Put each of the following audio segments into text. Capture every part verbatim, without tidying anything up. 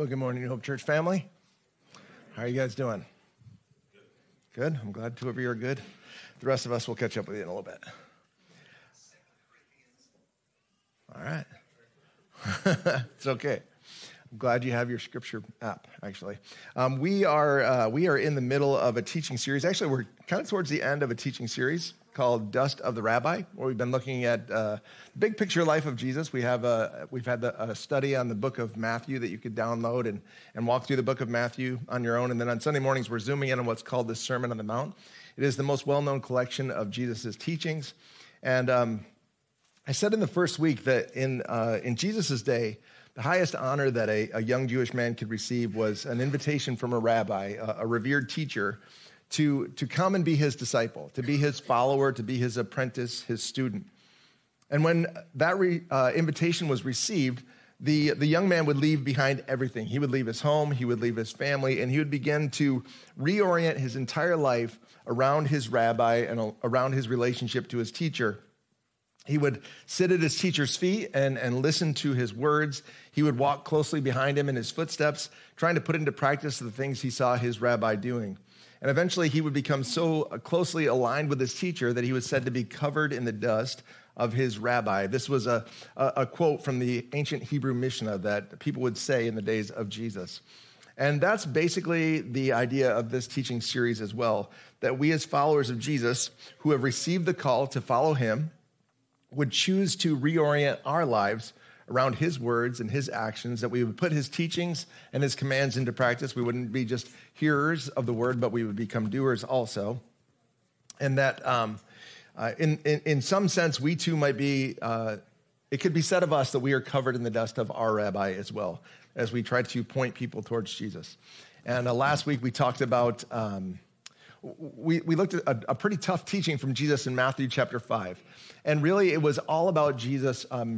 Well, good morning, New Hope Church family. How are you guys doing? Good. I'm glad two of you are good. The rest of us will catch up with you in a little bit. All right. It's okay. I'm glad you have your scripture app, actually. Um, we are uh, we are in the middle of a teaching series. Actually, we're kind of towards the end of a teaching series called Dust of the Rabbi, where we've been looking at uh, big picture life of Jesus. We have a, we've had the, a study on the book of Matthew that you could download and, and walk through the book of Matthew on your own. And then on Sunday mornings, we're zooming in on what's called the Sermon on the Mount. It is the most well-known collection of Jesus' teachings. And um, I said in the first week that in uh, in Jesus' day, the highest honor that a, a young Jewish man could receive was an invitation from a rabbi, a, a revered teacher, to, to come and be his disciple, to be his follower, to be his apprentice, his student. And when that re, uh, invitation was received, the, the young man would leave behind everything. He would leave his home, he would leave his family, and he would begin to reorient his entire life around his rabbi and around his relationship to his teacher. He would sit at his teacher's feet and, and listen to his words. He would walk closely behind him in his footsteps, trying to put into practice the things he saw his rabbi doing. And eventually he would become so closely aligned with his teacher that he was said to be covered in the dust of his rabbi. This was a, a, a quote from the ancient Hebrew Mishnah that people would say in the days of Jesus. And that's basically the idea of this teaching series as well, that we as followers of Jesus who have received the call to follow him would choose to reorient our lives around his words and his actions, that we would put his teachings and his commands into practice. We wouldn't be just hearers of the word, but we would become doers also. And that um, uh, in, in, in some sense, we too might be, uh, it could be said of us that we are covered in the dust of our rabbi as well, as we try to point people towards Jesus. And uh, last week we talked about, um, we, we looked at a, a pretty tough teaching from Jesus in Matthew chapter five. And really it was all about Jesus um,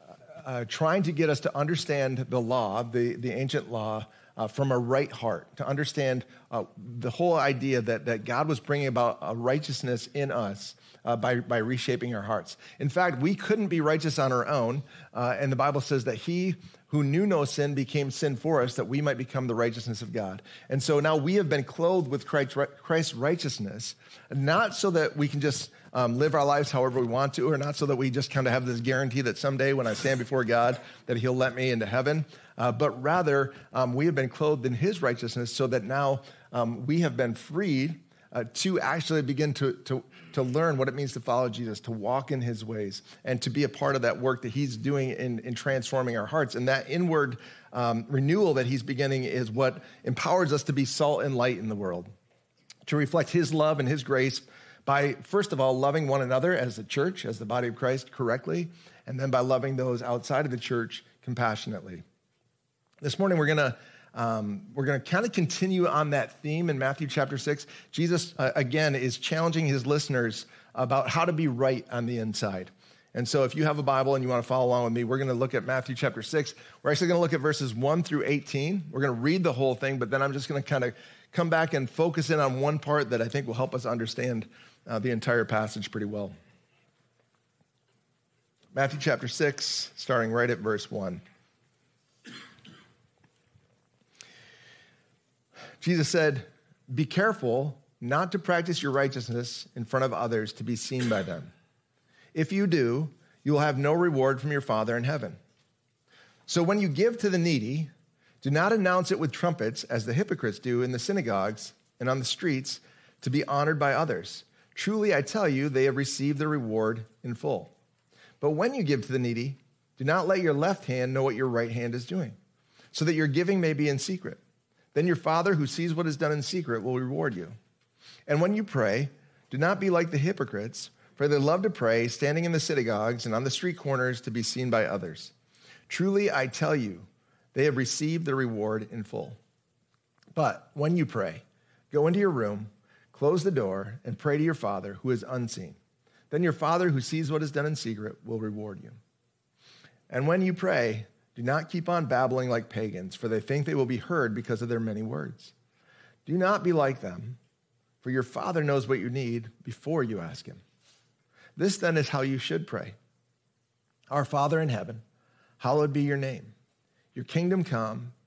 Uh, trying to get us to understand the law, the, the ancient law, uh, from a right heart, to understand uh, the whole idea that, that God was bringing about a righteousness in us uh, by, by reshaping our hearts. In fact, we couldn't be righteous on our own, uh, and the Bible says that he who knew no sin became sin for us, that we might become the righteousness of God. And so now we have been clothed with Christ's righteousness, not so that we can just um, live our lives however we want to, or not so that we just kind of have this guarantee that someday when I stand before God that he'll let me into heaven, uh, but rather um, we have been clothed in his righteousness so that now um, we have been freed Uh, to actually begin to, to, to learn what it means to follow Jesus, to walk in his ways, and to be a part of that work that he's doing in, in transforming our hearts. And that inward um, renewal that he's beginning is what empowers us to be salt and light in the world, to reflect his love and his grace by, first of all, loving one another as the church, as the body of Christ correctly, and then by loving those outside of the church compassionately. This morning we're going to Um, we're going to kind of continue on that theme in Matthew chapter six. Jesus, uh, again, is challenging his listeners about how to be right on the inside. And so if you have a Bible and you want to follow along with me, we're going to look at Matthew chapter six. We're actually going to look at verses one through eighteen. We're going to read the whole thing, but then I'm just going to kind of come back and focus in on one part that I think will help us understand uh, the entire passage pretty well. Matthew chapter six, starting right at verse one. Jesus said, "Be careful not to practice your righteousness in front of others to be seen by them. If you do, you will have no reward from your Father in heaven. So when you give to the needy, do not announce it with trumpets as the hypocrites do in the synagogues and on the streets to be honored by others. Truly, I tell you, they have received their reward in full. But when you give to the needy, do not let your left hand know what your right hand is doing, so that your giving may be in secret. Then your Father who sees what is done in secret will reward you. And when you pray, do not be like the hypocrites, for they love to pray, standing in the synagogues and on the street corners to be seen by others. Truly, I tell you, they have received their reward in full. But when you pray, go into your room, close the door, and pray to your Father who is unseen. Then your Father who sees what is done in secret will reward you. And when you pray, do not keep on babbling like pagans, for they think they will be heard because of their many words. Do not be like them, for your Father knows what you need before you ask him. This then is how you should pray. Our Father in heaven, hallowed be your name. Your kingdom come,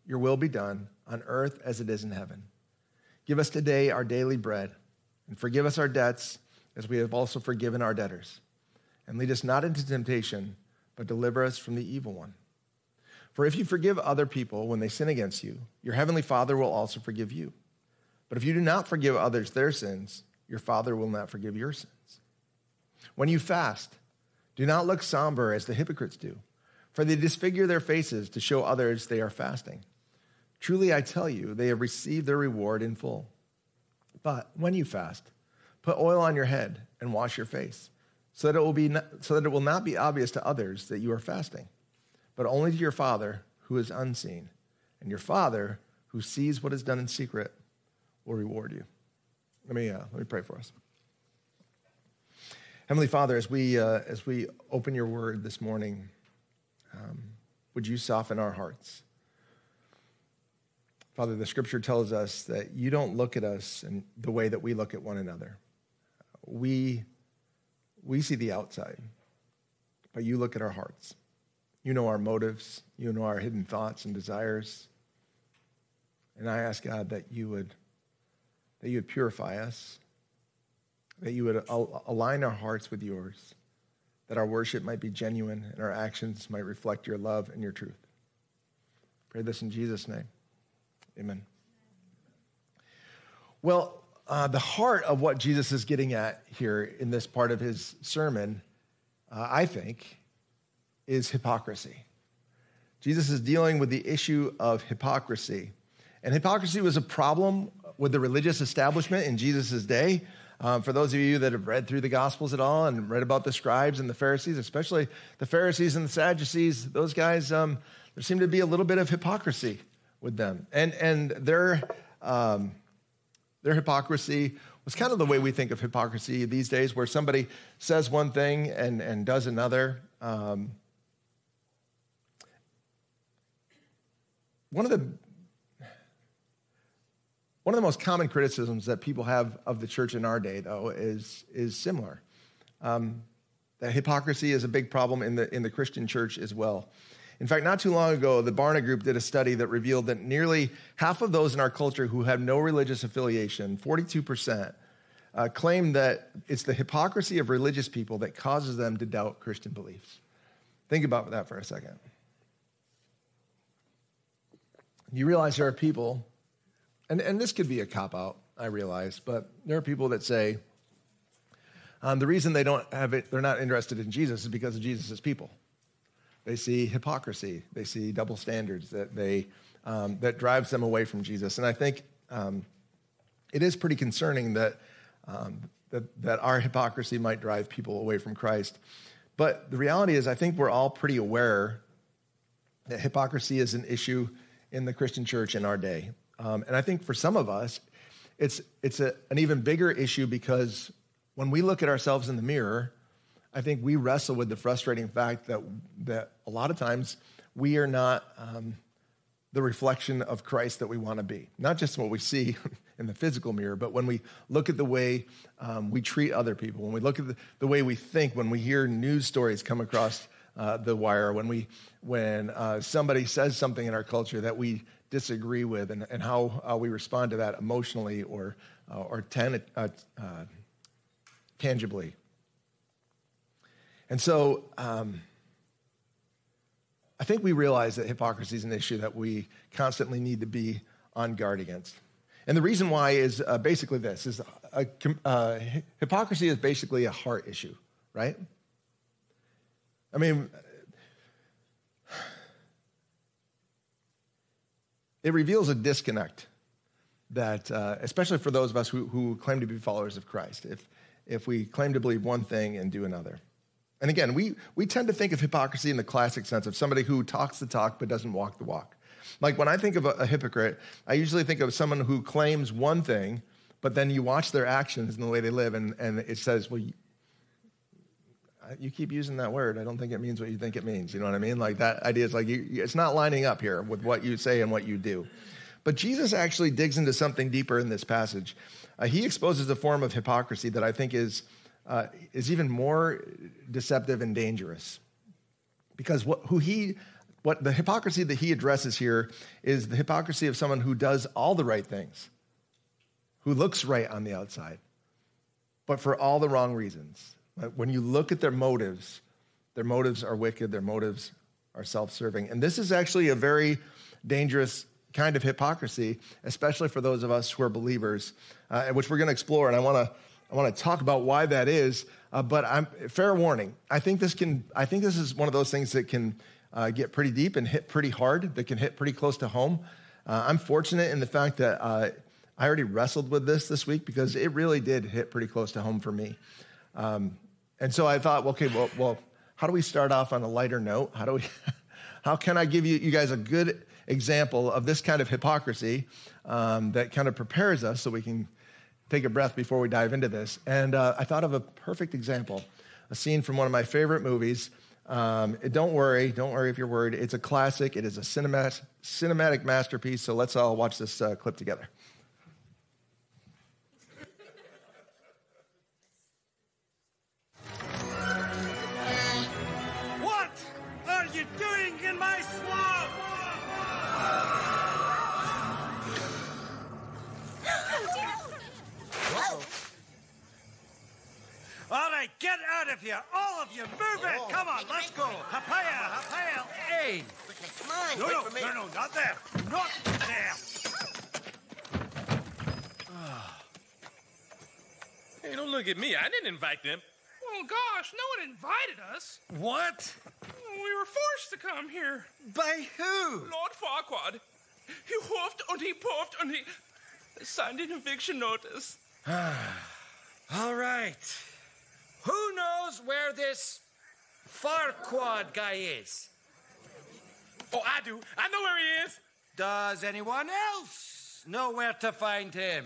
your will be done on earth as it is in heaven. Give us today our daily bread, and forgive us our debts as we have also forgiven our debtors. And lead us not into temptation, but deliver us from the evil one. For if you forgive other people when they sin against you, your heavenly Father will also forgive you. But if you do not forgive others their sins, your Father will not forgive your sins. When you fast, do not look somber as the hypocrites do, for they disfigure their faces to show others they are fasting. Truly, I tell you, they have received their reward in full. But when you fast, put oil on your head and wash your face, so that it will be not, so that it will not be obvious to others that you are fasting, but only to your Father who is unseen. And your Father who sees what is done in secret will reward you. Let me uh, let me pray for us. Heavenly Father, as we uh, as we open your word this morning, um, would you soften our hearts? Father, the scripture tells us that you don't look at us in the way that we look at one another. We, we see the outside, but you look at our hearts. You know our motives. You know our hidden thoughts and desires. And I ask, God, that you would, that you would purify us, that you would al- align our hearts with yours, that our worship might be genuine and our actions might reflect your love and your truth. Pray this in Jesus' name. Amen. Well, uh, the heart of what Jesus is getting at here in this part of his sermon, uh, I think, is hypocrisy. Jesus is dealing with the issue of hypocrisy. And hypocrisy was a problem with the religious establishment in Jesus' day. Um, for those of you that have read through the Gospels at all and read about the scribes and the Pharisees, especially the Pharisees and the Sadducees, those guys, um, there seemed to be a little bit of hypocrisy with them. And and their um, their hypocrisy was kind of the way we think of hypocrisy these days, where somebody says one thing and, and does another. Um, one of the one of the most common criticisms that people have of the church in our day, though, is is similar. Um, that hypocrisy is a big problem in the in the Christian church as well. In fact, not too long ago, the Barna Group did a study that revealed that nearly half of those in our culture who have no religious affiliation, forty-two percent, uh, claim that it's the hypocrisy of religious people that causes them to doubt Christian beliefs. Think about that for a second. You realize there are people, and, and this could be a cop-out, I realize, but there are people that say um, the reason they don't have it, they're not interested in Jesus is because of Jesus' people. They see hypocrisy. They see double standards that they um, that drives them away from Jesus. And I think um, it is pretty concerning that, um, that that our hypocrisy might drive people away from Christ. But the reality is, I think we're all pretty aware that hypocrisy is an issue in the Christian church in our day. Um, and I think for some of us, it's it's a, an even bigger issue because when we look at ourselves in the mirror, I think we wrestle with the frustrating fact that that a lot of times we are not um, the reflection of Christ that we want to be. Not just what we see in the physical mirror, but when we look at the way um, we treat other people, when we look at the, the way we think, when we hear news stories come across uh, the wire, when we when uh, somebody says something in our culture that we disagree with, and, and how uh, we respond to that emotionally or uh, or ten, uh, uh, tangibly. And so um, I think we realize that hypocrisy is an issue that we constantly need to be on guard against. And the reason why is uh, basically this, is a, uh, hypocrisy is basically a heart issue, right? I mean, it reveals a disconnect that, uh, especially for those of us who, who claim to be followers of Christ, if if we claim to believe one thing and do another. And again, we, we tend to think of hypocrisy in the classic sense of somebody who talks the talk but doesn't walk the walk. Like when I think of a, a hypocrite, I usually think of someone who claims one thing, but then you watch their actions and the way they live, and, and it says, well, you, you keep using that word. I don't think it means what you think it means. You know what I mean? Like that idea is like, you, it's not lining up here with what you say and what you do. But Jesus actually digs into something deeper in this passage. Uh, he exposes a form of hypocrisy that I think is Uh, is even more deceptive and dangerous. Because what, who he what the hypocrisy that he addresses here is the hypocrisy of someone who does all the right things, who looks right on the outside, but for all the wrong reasons. When you look at their motives, their motives are wicked, their motives are self-serving. And this is actually a very dangerous kind of hypocrisy, especially for those of us who are believers, uh, which we're going to explore. And I want to I want to talk about why that is. Uh, but I'm fair warning. I think this can. I think this is one of those things that can uh, get pretty deep and hit pretty hard. That can hit pretty close to home. Uh, I'm fortunate in the fact that uh, I already wrestled with this this week because it really did hit pretty close to home for me. Um, and so I thought, okay, well, well, how do we start off on a lighter note? How do we? How can I give you you guys a good example of this kind of hypocrisy um, that kind of prepares us so we can take a breath before we dive into this? And uh, I thought of a perfect example, a scene from one of my favorite movies. Um, it, don't worry, don't worry if you're worried. It's a classic. It is a cinematic, cinematic masterpiece. So let's all watch this uh, clip together. What are you doing in my swamp? All right, get out of here. All of you, move it. Come on, let's go. Hapaya, hapaya, hey. Come on, No, wait no, for me. no, no, not there. Not there. Hey, don't look at me. I didn't invite them. Oh, gosh, no one invited us. What? We were forced to come here. By who? Lord Farquaad. He huffed and he puffed and he signed an eviction notice. All right. Who knows where this Farquaad guy is? Oh, I do. I know where he is. Does anyone else know where to find him?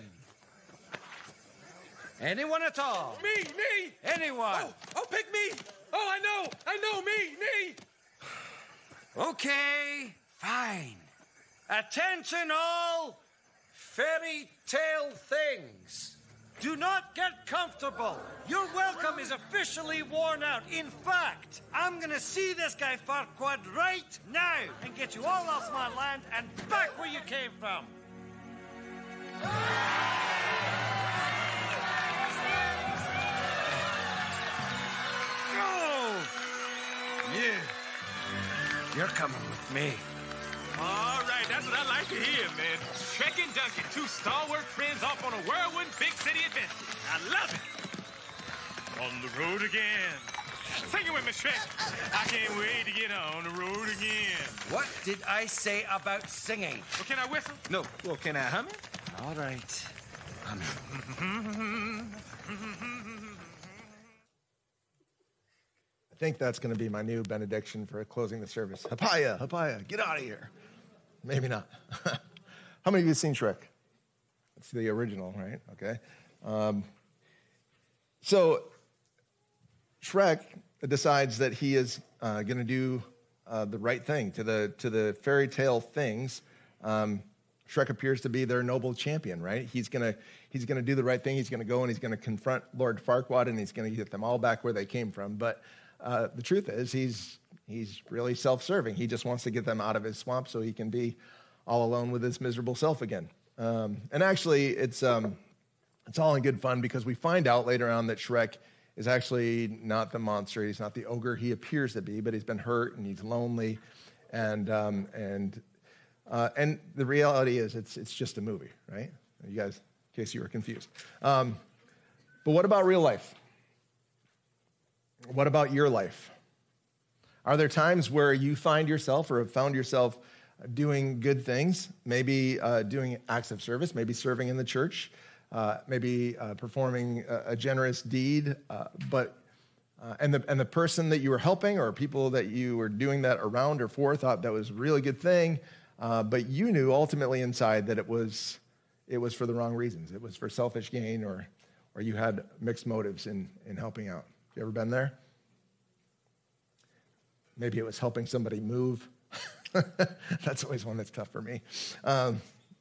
Anyone at all? Me, me. Anyone? Oh, oh, pick me. Oh, I know. I know. Me, me. Okay, fine. Attention all fairy tale things. Do not get comfortable. Your welcome is officially worn out. In fact, I'm gonna see this guy Farquaad right now and get you all off my land and back where you came from. Go! You. You're coming with me. All right, that's what I like to hear, man. Shrek and Duncan, two stalwart friends off on a whirlwind big city adventure. I love it. On the road again. Sing it with me, Shrek. I can't wait to get on the road again. What did I say about singing? Well, can I whistle? No. Well, can I hum it? All right. I'm I think that's going to be my new benediction for closing the service. Hapaya, hapaya, get out of here. Maybe not. How many of you have seen Shrek? That's the original, right? Okay. Um, so Shrek decides that he is uh, going to do uh, the right thing to the to the fairy tale things. Um, Shrek appears to be their noble champion, right? He's gonna he's gonna do the right thing. He's gonna go and he's gonna confront Lord Farquaad and he's gonna get them all back where they came from. But uh, the truth is, he's he's really self-serving. He just wants to get them out of his swamp so he can be all alone with his miserable self again. Um, and actually, it's um, it's all in good fun because we find out later on that Shrek is actually not the monster. He's not the ogre he appears to be, but he's been hurt and he's lonely, and um, and. Uh, and the reality is, it's it's just a movie, right? You guys, in case you were confused. Um, but what about real life? What about your life? Are there times where you find yourself or have found yourself doing good things, maybe uh, doing acts of service, maybe serving in the church, uh, maybe uh, performing a, a generous deed, uh, but uh, and the and the person that you were helping or people that you were doing that around or for thought that was a really good thing. Uh, but you knew ultimately inside that it was it was for the wrong reasons. It was for selfish gain, or or you had mixed motives in, in helping out. You ever been there? Maybe it was helping somebody move. That's always one that's tough for me. Um,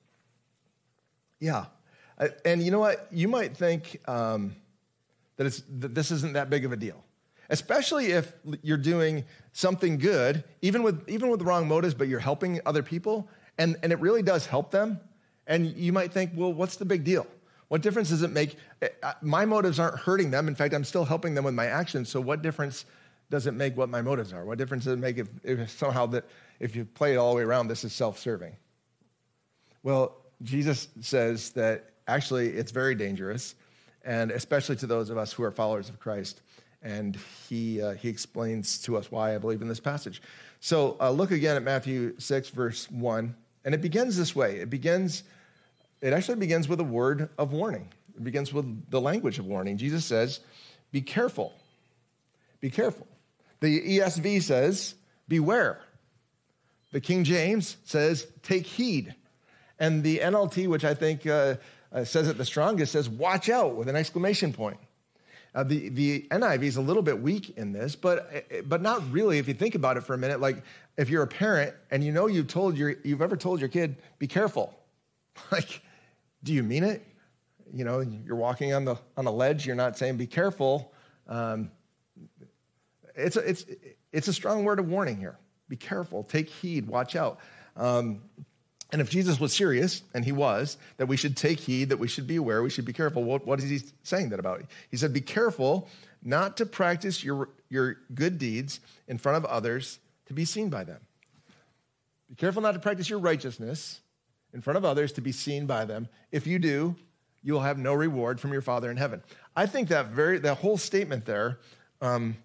yeah. And you know what? You might think um, that, it's, that this isn't that big of a deal. especially if you're doing something good, even with even with the wrong motives, but you're helping other people, and, and it really does help them. And you might think, well, what's the big deal? What difference does it make? My motives aren't hurting them. In fact, I'm still helping them with my actions. So what difference does it make what my motives are? What difference does it make if, if somehow that if you play it all the way around, this is self-serving? Well, Jesus says that actually it's very dangerous, and especially to those of us who are followers of Christ. And he uh, he explains to us why, I believe, in this passage. So uh, look again at Matthew six, verse one. And it begins this way. It begins, it actually begins with a word of warning. It begins with the language of warning. Jesus says, be careful. Be careful. The E S V says, beware. The King James says, take heed. And the N L T, which I think uh, uh, says it the strongest, says, watch out, with an exclamation point. Uh, the, the N I V is a little bit weak in this, but but not really if you think about it for a minute. Like if you're a parent and you know you've told your you've ever told your kid, be careful. Like, do you mean it? You know, you're walking on the on a ledge. You're not saying be careful. Um, it's a, it's it's a strong word of warning here. Be careful. Take heed. Watch out. Um, And if Jesus was serious, and he was, that we should take heed, that we should be aware, we should be careful, what, what is he saying that about? He said, be careful not to practice your, your good deeds in front of others to be seen by them. Be careful not to practice your righteousness in front of others to be seen by them. If you do, you will have no reward from your Father in heaven. I think that very that whole statement there, um,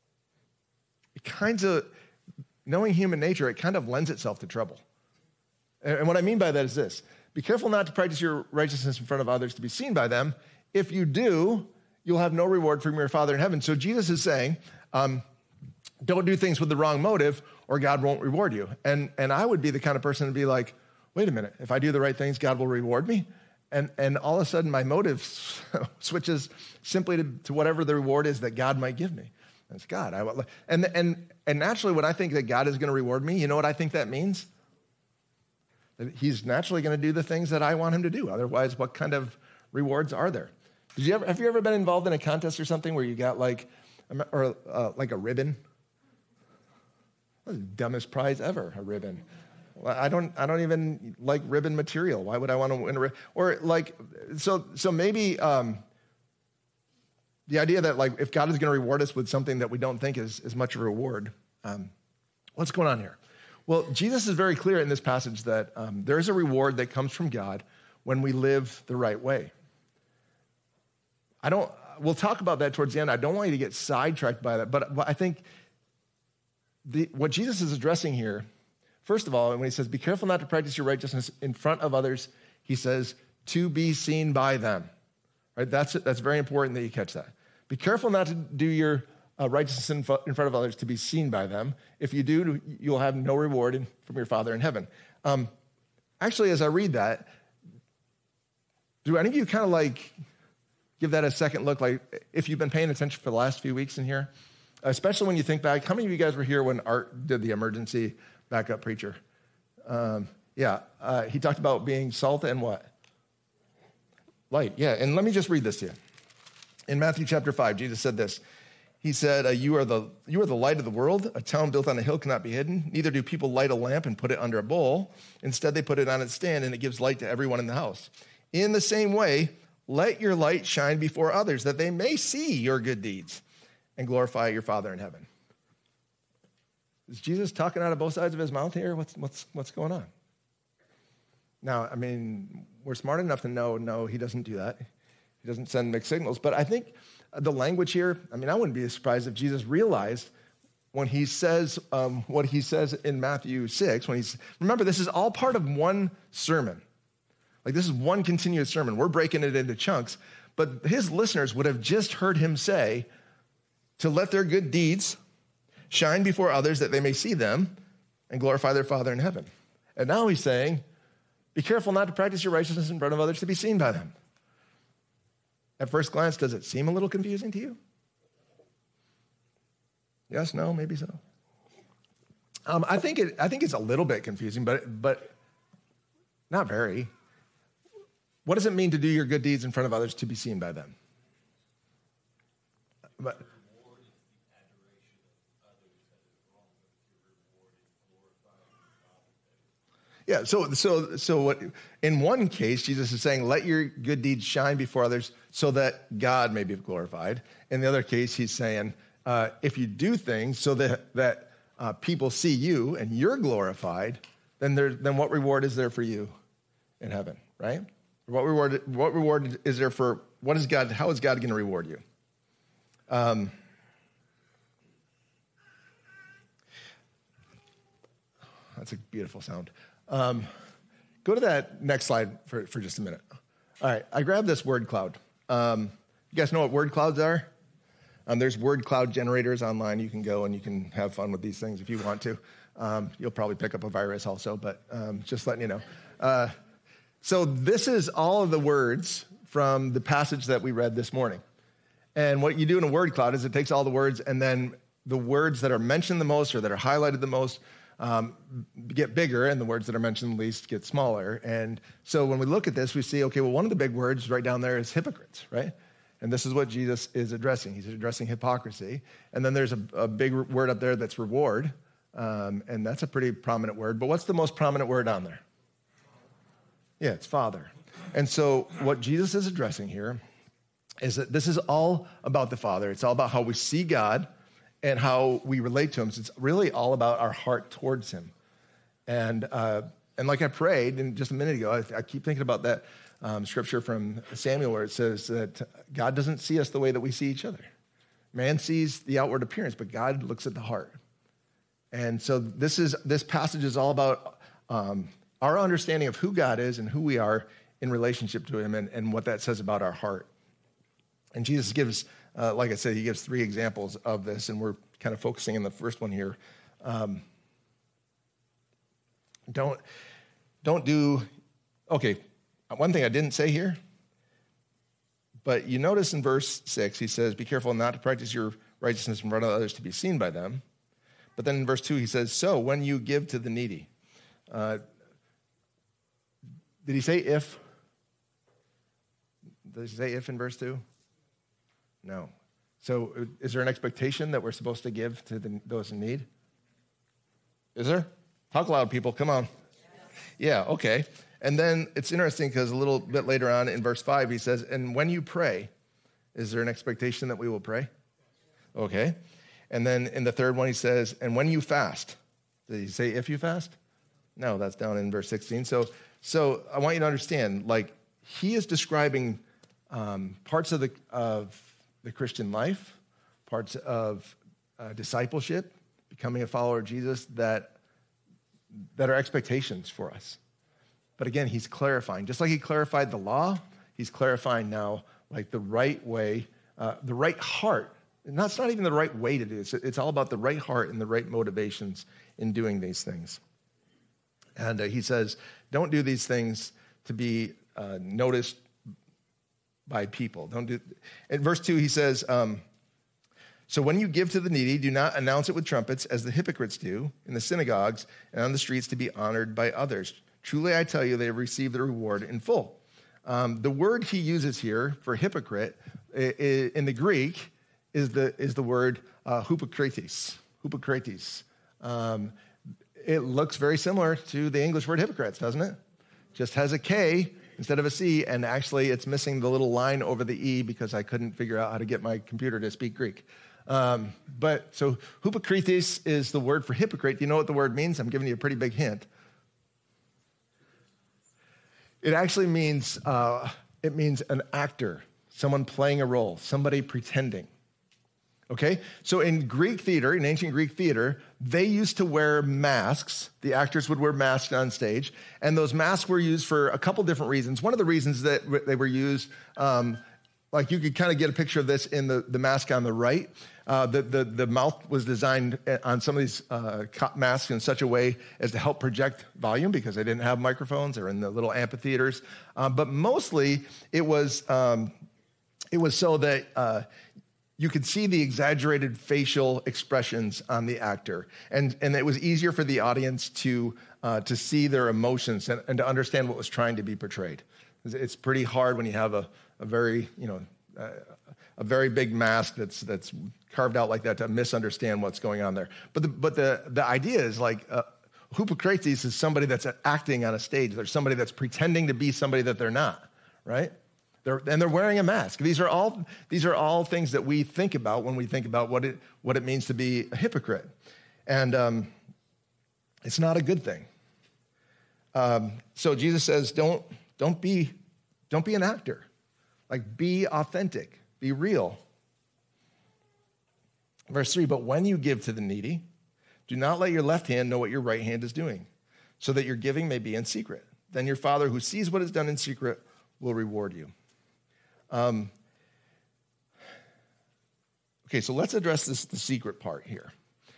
it kind of, knowing human nature, it kind of lends itself to trouble. And what I mean by that is this. Be careful not to practice your righteousness in front of others to be seen by them. If you do, you'll have no reward from your Father in heaven. So Jesus is saying, um, don't do things with the wrong motive or God won't reward you. And and I would be the kind of person to be like, wait a minute, if I do the right things, God will reward me? And and all of a sudden my motive switches simply to, to whatever the reward is that God might give me. That's God. I, and, and, and naturally when I think that God is going to reward me, you know what I think that means? He's naturally going to do the things that I want him to do. Otherwise, what kind of rewards are there? Did you ever, have you ever been involved in a contest or something where you got like, or uh, like a ribbon? That's the dumbest prize ever, a ribbon. I don't, I don't even like ribbon material. Why would I want to win a ribbon? Or like, so, so maybe um, the idea that like if God is going to reward us with something that we don't think is, is much of a reward, um, what's going on here? Well, Jesus is very clear in this passage that um, there is a reward that comes from God when we live the right way. I don't, we'll talk about that towards the end. I don't want you to get sidetracked by that, but, but I think the, what Jesus is addressing here, first of all, when he says, be careful not to practice your righteousness in front of others, he says, to be seen by them. Right? That's, that's very important that you catch that. Be careful not to do your Uh, righteousness in, in front of others to be seen by them. If you do, you'll have no reward in, from your Father in heaven. Um, actually, as I read that, do any of you kind of like give that a second look? Like if you've been paying attention for the last few weeks in here, especially when you think back, how many of you guys were here when Art did the emergency backup preacher? Um, yeah, uh, he talked about being salt and what? Light, yeah. And let me just read this to you. In Matthew chapter five, Jesus said this. He said, uh, you are the you are the light of the world. A town built on a hill cannot be hidden. Neither do people light a lamp and put it under a bowl. Instead, they put it on its stand, and it gives light to everyone in the house. In the same way, let your light shine before others, that they may see your good deeds and glorify your Father in heaven. Is Jesus talking out of both sides of his mouth here? What's what's what's going on? Now, I mean, we're smart enough to know, no, he doesn't do that. He doesn't send mixed signals. But I think the language here, I mean, I wouldn't be surprised if Jesus realized when he says um, what he says in Matthew six, when he's, remember, this is all part of one sermon. Like this is one continuous sermon. We're breaking it into chunks. But his listeners would have just heard him say to let their good deeds shine before others that they may see them and glorify their Father in heaven. And now he's saying, be careful not to practice your righteousness in front of others to be seen by them. At first glance, does it seem a little confusing to you? Yes, no, maybe so. Um, I think it. I think it's a little bit confusing, but but not very. What does it mean to do your good deeds in front of others to be seen by them? But Yeah, so so so what in one case, Jesus is saying, let your good deeds shine before others so that God may be glorified. In the other case, he's saying, uh, if you do things so that that uh, people see you and you're glorified, then there then what reward is there for you in heaven, right? What reward what reward is there for what is God how is God going to reward you? Um That's a beautiful sound. Um, go to that next slide for, for just a minute. All right, I grabbed this word cloud. Um, you guys know what word clouds are? Um, there's word cloud generators online. You can go and you can have fun with these things if you want to. Um, you'll probably pick up a virus also, but um, just letting you know. Uh, so this is all of the words from the passage that we read this morning. And what you do in a word cloud is it takes all the words and then the words that are mentioned the most or that are highlighted the most Um, get bigger, and the words that are mentioned least get smaller. And so when we look at this, we see, okay, well, one of the big words right down there is hypocrites, right? And this is what Jesus is addressing. He's addressing hypocrisy. And then there's a, a big word up there that's reward, um, and that's a pretty prominent word. But what's the most prominent word on there? Yeah, it's Father. And so what Jesus is addressing here is that this is all about the Father. It's all about how we see God and how we relate to him. So it's really all about our heart towards him. And uh, and like I prayed in just a minute ago, I, I keep thinking about that um, scripture from Samuel where it says that God doesn't see us the way that we see each other. Man sees the outward appearance, but God looks at the heart. And so this is this passage is all about um, our understanding of who God is and who we are in relationship to him and, and what that says about our heart. And Jesus gives Uh, like I said, he gives three examples of this, and we're kind of focusing on the first one here. Um, don't, don't do, okay, one thing I didn't say here, but you notice in verse six, he says, be careful not to practice your righteousness in front of others to be seen by them. But then in verse two, he says, so when you give to the needy. Uh, did he say if? Did he say if in verse two? No. So is there an expectation that we're supposed to give to the, those in need? Is there? Talk loud, people. Come on. Yeah, okay. And then it's interesting because a little bit later on in verse five, he says, and when you pray, is there an expectation that we will pray? Okay. And then in the third one, he says, and when you fast. Did he say if you fast? No, that's down in verse sixteen. So, so I want you to understand, like, he is describing um, parts of the of the Christian life, parts of uh, discipleship, becoming a follower of Jesus that, that are expectations for us. But again, he's clarifying. Just like he clarified the law, he's clarifying now like the right way, uh, the right heart. And that's not even the right way to do it. It's all about the right heart and the right motivations in doing these things. And uh, he says, don't do these things to be uh, noticed by people. Don't do. In verse two, he says, um, so when you give to the needy, do not announce it with trumpets as the hypocrites do in the synagogues and on the streets to be honored by others. Truly, I tell you, they have received the reward in full. Um, the word he uses here for hypocrite in the Greek is the is the word uh, hypokrites. Hypokrites. Um, it looks very similar to the English word hypocrites, doesn't it? Just has a K instead of a C, and actually it's missing the little line over the E because I couldn't figure out how to get my computer to speak Greek. Um, but so hypokrites is the word for hypocrite. Do you know what the word means? I'm giving you a pretty big hint. It actually means uh, it means an actor, someone playing a role, somebody pretending. Okay, so in Greek theater, in ancient Greek theater, they used to wear masks. The actors would wear masks on stage, and those masks were used for a couple different reasons. One of the reasons that they were used, um, like you could kind of get a picture of this in the, the mask on the right. Uh, the, the, the mouth was designed on some of these uh, masks in such a way as to help project volume because they didn't have microphones or in the little amphitheaters. Uh, but mostly it was um, it was so that uh, you could see the exaggerated facial expressions on the actor. And, and it was easier for the audience to, uh, to see their emotions and, and to understand what was trying to be portrayed. It's pretty hard when you have a, a very, you know, uh, a very big mask that's that's carved out like that to misunderstand what's going on there. But the, but the, the idea is like, uh, Hypocrites is somebody that's acting on a stage. There's somebody that's pretending to be somebody that they're not, right? They're, and they're wearing a mask. These are all these are all things that we think about when we think about what it what it means to be a hypocrite, and um, it's not a good thing. Um, so Jesus says, don't don't be don't be an actor, like be authentic, be real. Verse three, but when you give to the needy, do not let your left hand know what your right hand is doing, so that your giving may be in secret. Then your Father who sees what is done in secret will reward you. Um, okay, so let's address this, the secret part here.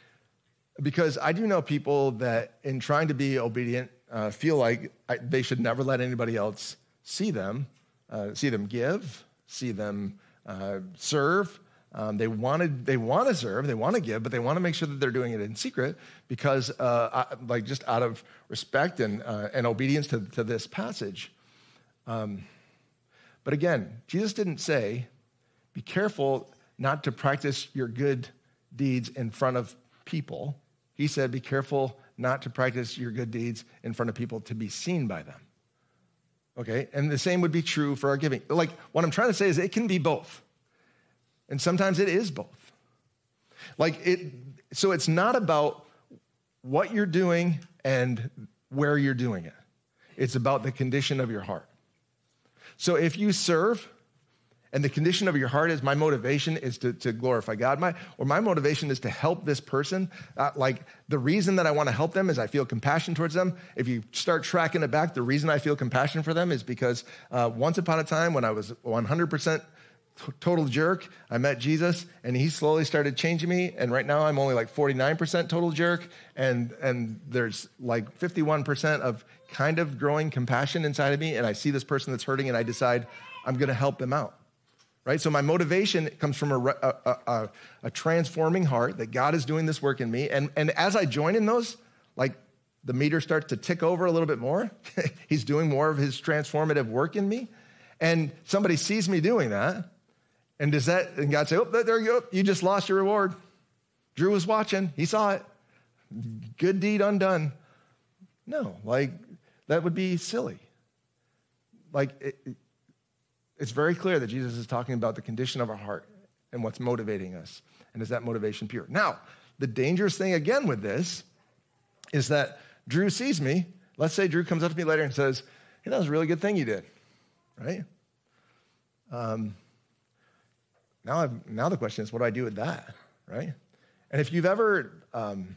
Because I do know people that in trying to be obedient uh, feel like I, they should never let anybody else see them, uh, see them give, see them uh, serve. Um, they wanted, they want to serve, they want to give, but they want to make sure that they're doing it in secret because, uh, I, like, just out of respect and uh, and obedience to, to this passage. Um, but again, Jesus didn't say, "Be careful not to practice your good deeds in front of people." He said, "Be careful not to practice your good deeds in front of people to be seen by them." Okay, and the same would be true for our giving. Like, what I'm trying to say is, it can be both. And sometimes it is both. Like it, so it's not about what you're doing and where you're doing it. It's about the condition of your heart. So if you serve, and the condition of your heart is my motivation is to, to glorify God, my or my motivation is to help this person. Uh, like the reason that I want to help them is I feel compassion towards them. If you start tracking it back, the reason I feel compassion for them is because uh, once upon a time when I was one hundred percent total jerk, I met Jesus, and he slowly started changing me, and right now I'm only like forty-nine percent total jerk, and and there's like fifty-one percent of kind of growing compassion inside of me, and I see this person that's hurting, and I decide I'm going to help them out, right? So my motivation comes from a, a, a, a transforming heart that God is doing this work in me, and, and as I join in those, like the meter starts to tick over a little bit more. He's doing more of his transformative work in me, and somebody sees me doing that. And does that, and God say, oh, there you go, you just lost your reward. Drew was watching, he saw it. Good deed undone. No, like, that would be silly. Like, it, it's very clear that Jesus is talking about the condition of our heart and what's motivating us. And is that motivation pure? Now, the dangerous thing again with this is that Drew sees me. Let's say Drew comes up to me later and says, hey, that was a really good thing you did, right? Um. Now, I've, now the question is, what do I do with that, right? And if you've ever, um,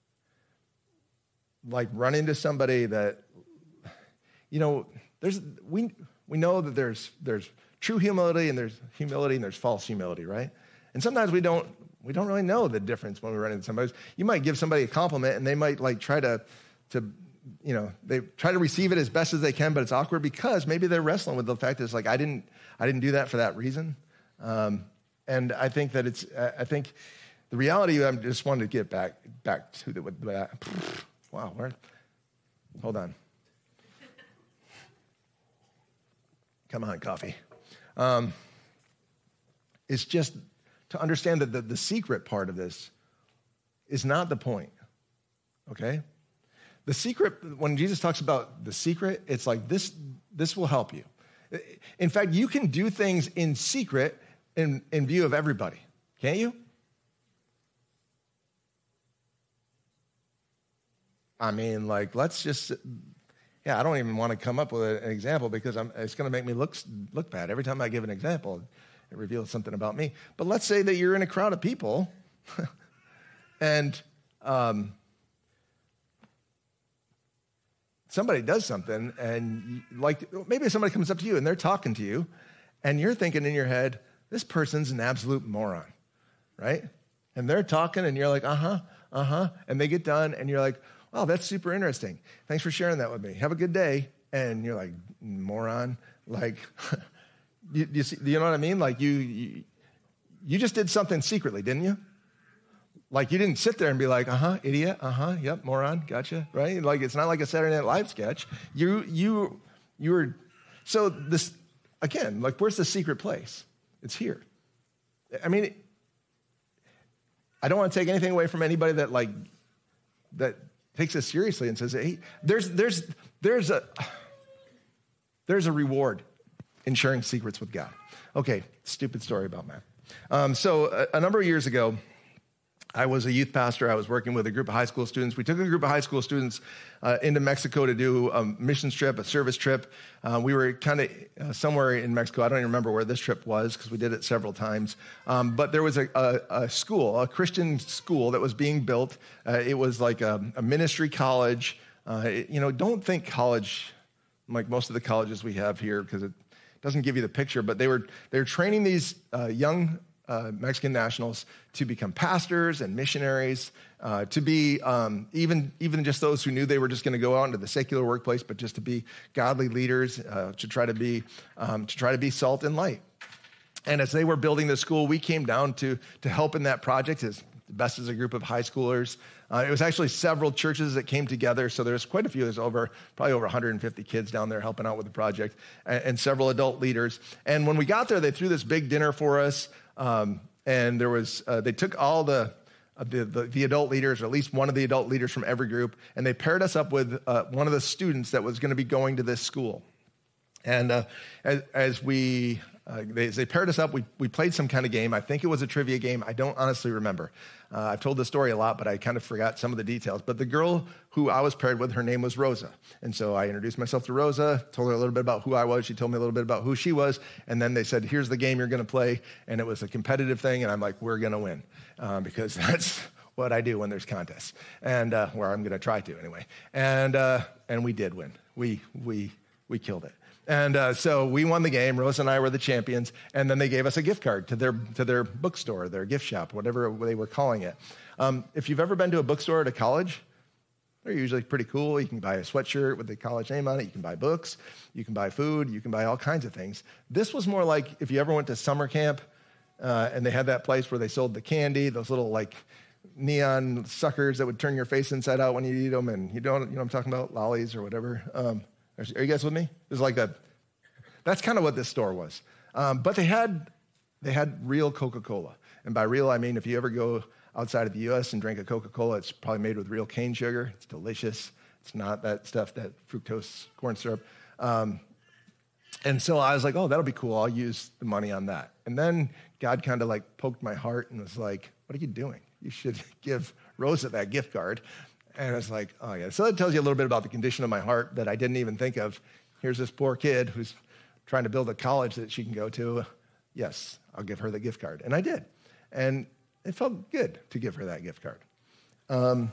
like, run into somebody that, you know, there's we we know that there's there's true humility and there's humility and there's false humility, right? And sometimes we don't we don't really know the difference when we run into somebody. You might give somebody a compliment and they might like try to to you know they try to receive it as best as they can, but it's awkward because maybe they're wrestling with the fact that it's like I didn't I didn't do that for that reason. Um, And I think that it's, I think the reality, I just wanted to get back back to the, uh, wow, where, hold on. Come on, coffee. Um, it's just to understand that the, the secret part of this is not the point, okay? The secret, when Jesus talks about the secret, it's like this, this will help you. In fact, you can do things in secret In, in view of everybody, can't you? I mean, like, let's just, yeah, I don't even want to come up with an example because I'm, it's going to make me look, look bad. Every time I give an example, it reveals something about me. But let's say that you're in a crowd of people and um, somebody does something and, like, maybe somebody comes up to you and they're talking to you and you're thinking in your head, this person's an absolute moron, right? And they're talking and you're like, uh-huh, uh-huh. And they get done and you're like, wow, that's super interesting. Thanks for sharing that with me. Have a good day. And you're like, moron. Like, you, you, see, you know what I mean? Like you, you, you just did something secretly, didn't you? Like you didn't sit there and be like, uh-huh, idiot, uh-huh, yep, moron, gotcha, right? Like it's not like a Saturday Night Live sketch. You, you, you were, so this, again, like where's the secret place? It's here. I mean, I don't want to take anything away from anybody that like, that takes this seriously and says, hey, there's, there's, there's, a, there's a reward in sharing secrets with God. Okay, stupid story about Matt. Um, so a, a number of years ago, I was a youth pastor. I was working with a group of high school students. We took a group of high school students uh, into Mexico to do a missions trip, a service trip. Uh, we were kind of uh, somewhere in Mexico. I don't even remember where this trip was because we did it several times. Um, but there was a, a, a school, a Christian school that was being built. Uh, it was like a, a ministry college. Uh, it, you know, don't think college like most of the colleges we have here because it doesn't give you the picture. But they were they were training these uh, young Uh, Mexican nationals to become pastors and missionaries, uh, to be um, even even just those who knew they were just going to go out into the secular workplace, but just to be godly leaders, uh, to try to be um, to try to be salt and light. And as they were building the school, we came down to to help in that project as best as a group of high schoolers. Uh, it was actually several churches that came together, so there's quite a few. There's over probably over one hundred fifty kids down there helping out with the project, and, and several adult leaders. And when we got there, they threw this big dinner for us. Um, and there was, uh, they took all the, uh, the, the, the adult leaders, or at least one of the adult leaders from every group, and they paired us up with uh, one of the students that was going to be going to this school. And uh, as, as we, uh, they, they paired us up, we, we played some kind of game. I think it was a trivia game. I don't honestly remember. Uh, I've told the story a lot, but I kind of forgot some of the details. But the girl who I was paired with, her name was Rosa. And so I introduced myself to Rosa, told her a little bit about who I was. She told me a little bit about who she was. And then they said, here's the game you're going to play. And it was a competitive thing. And I'm like, we're going to win uh, because that's what I do when there's contests, and uh, where I'm going to try to anyway. And uh, and we did win. We we we killed it. And uh, so we won the game. Rosa and I were the champions. And then they gave us a gift card to their to their bookstore, their gift shop, whatever they were calling it. Um, if you've ever been to a bookstore at a college, they're usually pretty cool. You can buy a sweatshirt with the college name on it. You can buy books. You can buy food. You can buy all kinds of things. This was more like if you ever went to summer camp uh, and they had that place where they sold the candy, those little like neon suckers that would turn your face inside out when you eat them. And you don't, you know what I'm talking about? Lollies or whatever. Um, Are you guys with me? It was like a, that's kind of what this store was. Um, but they had, they had real Coca-Cola. And by real, I mean, if you ever go outside of the U S and drink a Coca-Cola, it's probably made with real cane sugar. It's delicious. It's not that stuff, that fructose corn syrup. Um, and so I was like, oh, that'll be cool. I'll use the money on that. And then God kind of like poked my heart and was like, what are you doing? You should give Rosa that gift card. And it's like, oh, yeah. So that tells you a little bit about the condition of my heart that I didn't even think of. Here's this poor kid who's trying to build a college that she can go to. Yes, I'll give her the gift card. And I did. And it felt good to give her that gift card. Um,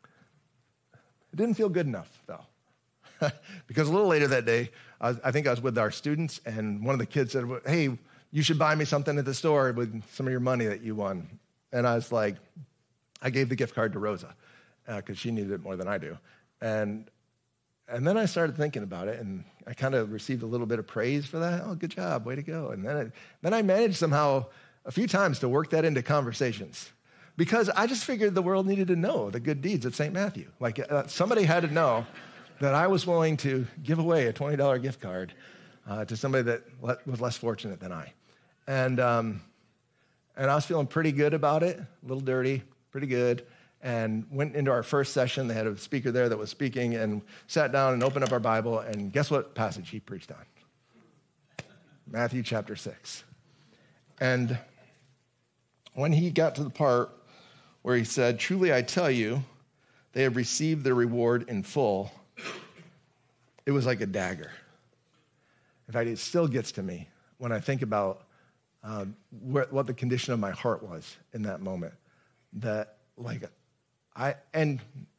it didn't feel good enough, though. Because a little later that day, I, was, I think I was with our students, and one of the kids said, hey, you should buy me something at the store with some of your money that you won. And I was like, I gave the gift card to Rosa, because uh, she needed it more than I do. And and then I started thinking about it, and I kind of received a little bit of praise for that. Oh, good job, way to go. And then, it, then I managed somehow a few times to work that into conversations, because I just figured the world needed to know the good deeds of Saint Matthew. Like uh, somebody had to know that I was willing to give away a twenty dollars gift card uh, to somebody that le- was less fortunate than I. And, um, and I was feeling pretty good about it, a little dirty, pretty good. And went into our first session. They had a speaker there that was speaking, and sat down and opened up our Bible, and guess what passage he preached on? Matthew chapter six. And when he got to the part where he said, truly I tell you, they have received their reward in full, it was like a dagger. In fact, it still gets to me when I think about uh, where, what the condition of my heart was in that moment. That, like, I, and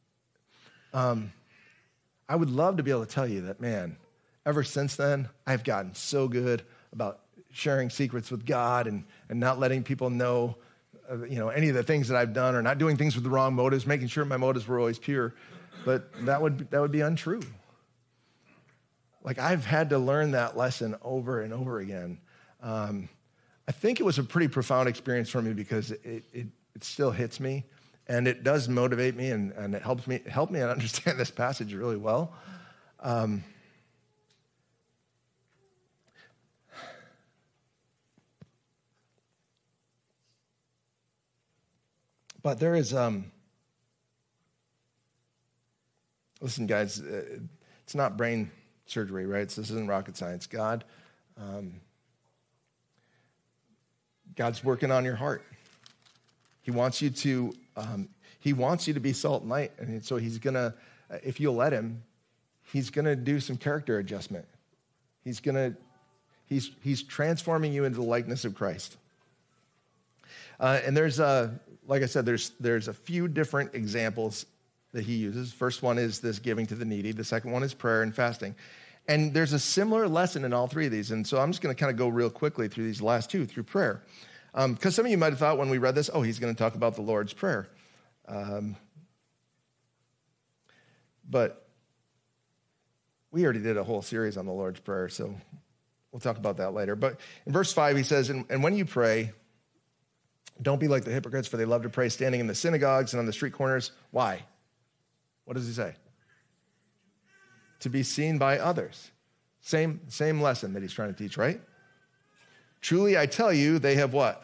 um, I would love to be able to tell you that, man, ever since then, I've gotten so good about sharing secrets with God and, and not letting people know, uh, you know, any of the things that I've done, or not doing things with the wrong motives, making sure my motives were always pure. But that would, that would be untrue. Like, I've had to learn that lesson over and over again. Um, I think it was a pretty profound experience for me, because it, it, it still hits me. And it does motivate me, and, and it helps me help me understand this passage really well. Um, but there is um, Listen, guys, uh, it's not brain surgery, right? So this isn't rocket science. God, um, God's working on your heart. He wants you to, um, he wants you to be salt and light. And so he's going to, if you'll let him, he's going to do some character adjustment. He's going to, he's, he's transforming you into the likeness of Christ. Uh, and there's, uh, like I said, there's, there's a few different examples that he uses. First one is this giving to the needy. The second one is prayer and fasting. And there's a similar lesson in all three of these. And so I'm just going to kind of go real quickly through these last two, through prayer. Because um, some of you might have thought when we read this, oh, he's going to talk about the Lord's Prayer. Um, but we already did a whole series on the Lord's Prayer, so we'll talk about that later. But in verse five, he says, and, and when you pray, don't be like the hypocrites, for they love to pray standing in the synagogues and on the street corners. Why? What does he say? To be seen by others. Same, same lesson that he's trying to teach, right? Truly, I tell you, they have what?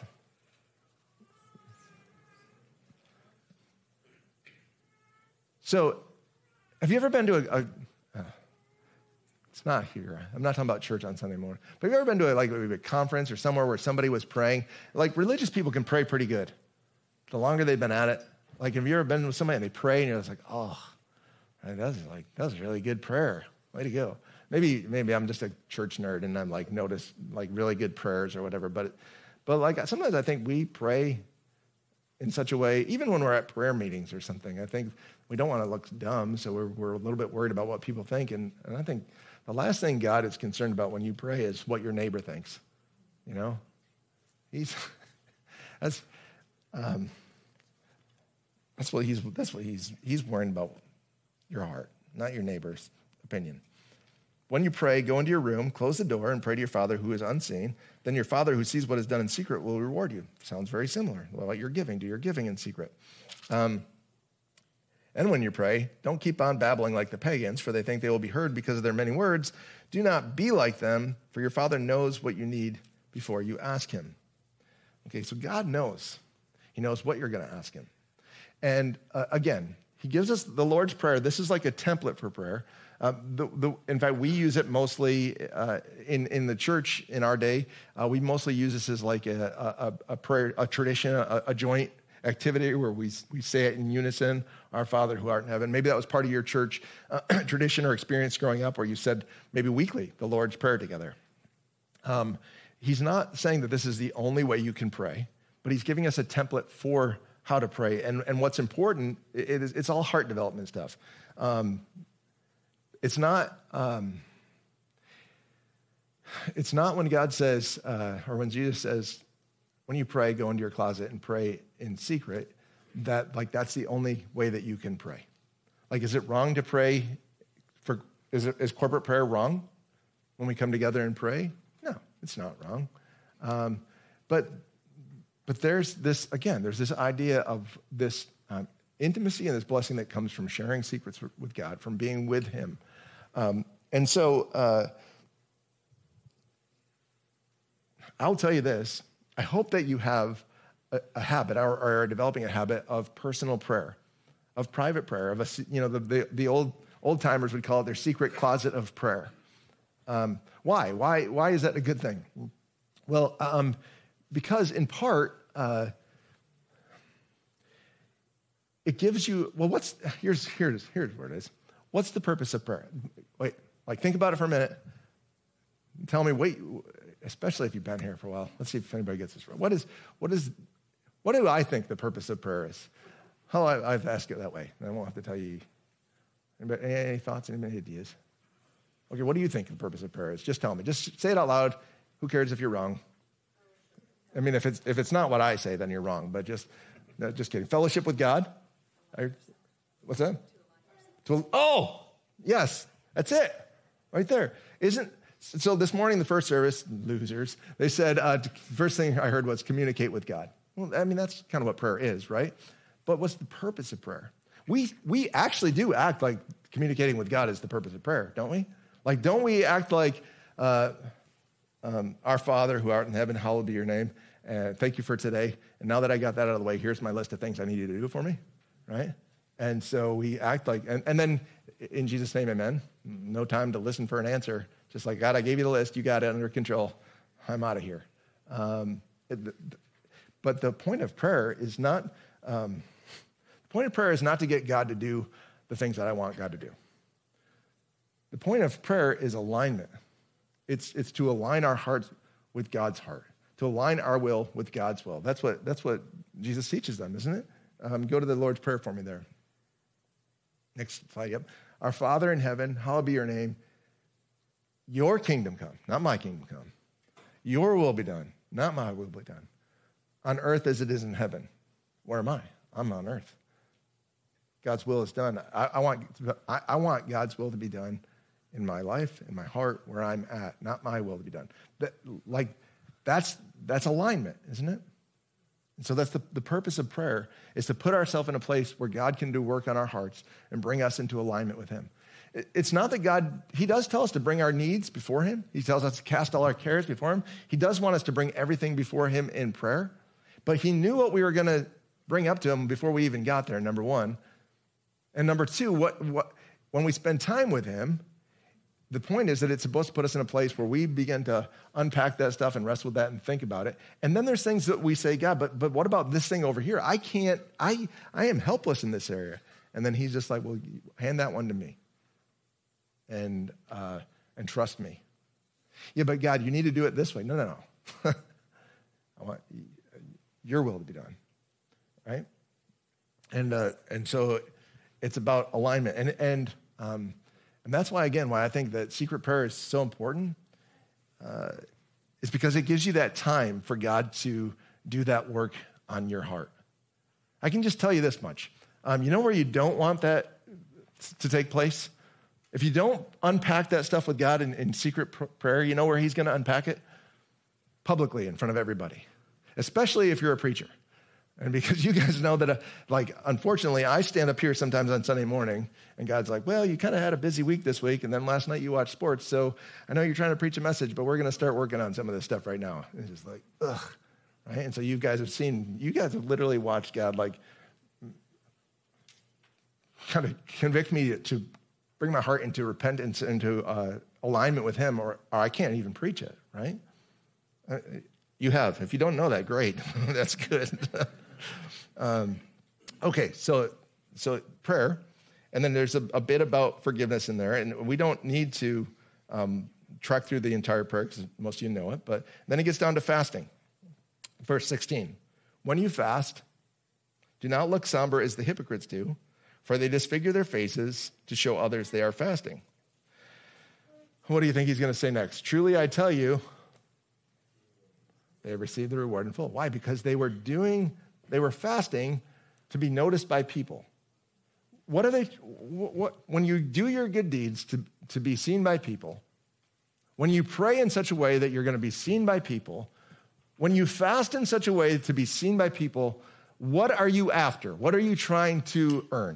So, have you ever been to a, a uh, it's not here. I'm not talking about church on Sunday morning. But have you ever been to a, like a conference or somewhere where somebody was praying? Like, religious people can pray pretty good. The longer they've been at it. Like, have you ever been with somebody and they pray and you're just like, oh, that was like, that was a really good prayer. Way to go. Maybe maybe I'm just a church nerd and I'm like notice like really good prayers or whatever. But but like sometimes I think we pray in such a way, even when we're at prayer meetings or something. I think we don't want to look dumb, so we're we're a little bit worried about what people think. And, and I think the last thing God is concerned about when you pray is what your neighbor thinks. You know, he's that's um, that's what he's that's what he's he's worrying about, your heart, not your neighbor's opinion. When you pray, go into your room, close the door, and pray to your Father who is unseen. Then your Father who sees what is done in secret will reward you. Sounds very similar. What you're giving, do your giving in secret. Um, and when you pray, don't keep on babbling like the pagans, for they think they will be heard because of their many words. Do not be like them, for your Father knows what you need before you ask him. Okay, so God knows. He knows what you're going to ask him. And uh, again, he gives us the Lord's Prayer. This is like a template for prayer. Uh, the, the, in fact, we use it mostly uh, in, in the church in our day. Uh, we mostly use this as like a, a, a prayer, a tradition, a, a joint activity where we, we say it in unison, our Father who art in heaven. Maybe that was part of your church uh, tradition or experience growing up where you said maybe weekly the Lord's Prayer together. Um, he's not saying that this is the only way you can pray, but he's giving us a template for how to pray. And, and what's important, it is, it's all heart development stuff. Um, It's not, um, it's not when God says, uh, or when Jesus says, when you pray, go into your closet and pray in secret, that like that's the only way that you can pray. Like, is it wrong to pray for, is, it, is corporate prayer wrong when we come together and pray? No, it's not wrong. Um, but, but there's this, again, there's this idea of this um, intimacy and this blessing that comes from sharing secrets with God, from being with him. Um, and so uh, I'll tell you this. I hope that you have a, a habit or, or are developing a habit of personal prayer, of private prayer, of a, you know, the, the, the old old timers would call it their secret closet of prayer. Um, why? Why? Why is that a good thing? Well, um, because in part, uh, it gives you, well, what's, here's, here's, here's where it is. What's the purpose of prayer? Wait, like think about it for a minute. Tell me, wait, especially if you've been here for a while. Let's see if anybody gets this right. What is, what is, what do I think the purpose of prayer is? Oh, I, I've asked it that way. I won't have to tell you. Anybody, any, any thoughts, any ideas? Okay, what do you think the purpose of prayer is? Just tell me. Just say it out loud. Who cares if you're wrong? I mean, if it's if it's not what I say, then you're wrong. But just, no, just kidding. Fellowship with God. I, what's that? To, oh, yes, that's it, right there. Isn't so? This morning, the first service, losers, they said uh, first thing I heard was communicate with God. Well, I mean, that's kind of what prayer is, right? But what's the purpose of prayer? We we actually do act like communicating with God is the purpose of prayer, don't we? Like, don't we act like uh, um, our Father who art in heaven, hallowed be your name, and thank you for today. And now that I got that out of the way, here's my list of things I need you to do for me, right? And so we act like, and, and then in Jesus' name, amen. No time to listen for an answer. Just like, God, I gave you the list. You got it under control. I'm out of here. Um, it, but the point of prayer is not, um, the point of prayer is not to get God to do the things that I want God to do. The point of prayer is alignment. It's, it's to align our hearts with God's heart, to align our will with God's will. That's what, that's what Jesus teaches them, isn't it? Um, go to the Lord's Prayer for me there. Next slide, yep. Our Father in heaven, hallowed be your name. Your kingdom come, not my kingdom come. Your will be done, not my will be done. On earth as it is in heaven. Where am I? I'm on earth. God's will is done. I, I want, I, I want God's will to be done in my life, in my heart, where I'm at, not my will to be done. That, like, that's that's alignment, isn't it? And so that's the, the purpose of prayer, is to put ourselves in a place where God can do work on our hearts and bring us into alignment with him. It, it's not that God, he does tell us to bring our needs before him. He tells us to cast all our cares before him. He does want us to bring everything before him in prayer. But he knew what we were going to bring up to him before we even got there, number one. And number two, what, what when we spend time with him, the point is that it's supposed to put us in a place where we begin to unpack that stuff and wrestle with that and think about it. And then there's things that we say, God, but but what about this thing over here? I can't, I I am helpless in this area. And then he's just like, well, hand that one to me. And uh, and trust me. Yeah, but God, you need to do it this way. No, no, no. I want your will to be done, right? And uh, and so it's about alignment. And and um, And that's why, again, why I think that secret prayer is so important uh, is because it gives you that time for God to do that work on your heart. I can just tell you this much. Um, you know where you don't want that to take place? If you don't unpack that stuff with God in, in secret pr- prayer, you know where he's going to unpack it? Publicly in front of everybody, especially if you're a preacher. And because you guys know that, uh, like, unfortunately, I stand up here sometimes on Sunday morning, and God's like, well, you kind of had a busy week this week, and then last night you watched sports, so I know you're trying to preach a message, but we're going to start working on some of this stuff right now. And it's just like, ugh, right? And so you guys have seen, you guys have literally watched God, like, kind of convict me to bring my heart into repentance, into uh, alignment with him, or, or I can't even preach it, right? Uh, you have. If you don't know that, great. That's good. Um, okay, so so prayer, and then there's a, a bit about forgiveness in there, and we don't need to um, track through the entire prayer because most of you know it, but then it gets down to fasting. Verse sixteen, when you fast, do not look somber as the hypocrites do, for they disfigure their faces to show others they are fasting. What do you think he's going to say next? Truly, I tell you, they have received the reward in full. Why? Because they were doing... They were fasting to be noticed by people. What are they, what, when you do your good deeds to, to be seen by people, when you pray in such a way that you're going to be seen by people, when you fast in such a way to be seen by people, what are you after? What are you trying to earn?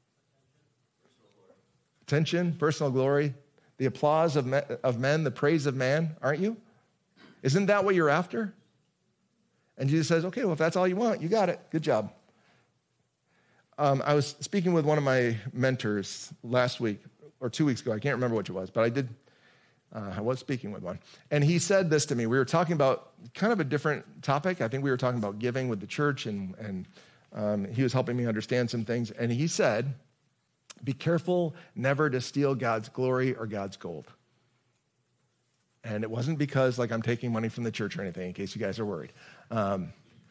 Attention, personal glory, the applause of men, of men, the praise of man, aren't you? Isn't that what you're after? And Jesus says, okay, well, if that's all you want, you got it. Good job. Um, I was speaking with one of my mentors last week, or two weeks ago. I can't remember which it was, but I did. Uh, I was speaking with one. And he said this to me. We were talking about kind of a different topic. I think we were talking about giving with the church, and, and um, he was helping me understand some things. And he said, be careful never to steal God's glory or God's gold. And it wasn't because, like, I'm taking money from the church or anything, in case you guys are worried. Um,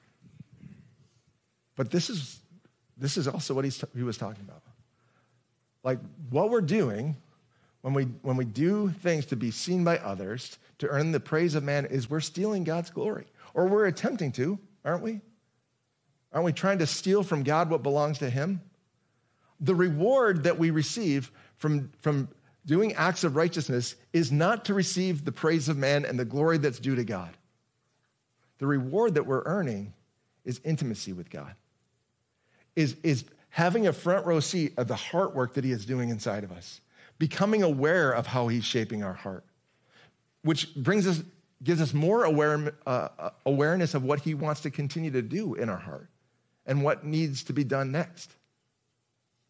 but this is this is also what he's t- he was talking about. Like, what we're doing when we when we do things to be seen by others, to earn the praise of man, is we're stealing God's glory. Or we're attempting to, aren't we? Aren't we trying to steal from God what belongs to him? The reward that we receive from from doing acts of righteousness is not to receive the praise of man and the glory that's due to God. The reward that we're earning is intimacy with God, is, is having a front row seat of the heart work that he is doing inside of us, becoming aware of how he's shaping our heart, which brings us, gives us more aware, uh, awareness of what he wants to continue to do in our heart and what needs to be done next.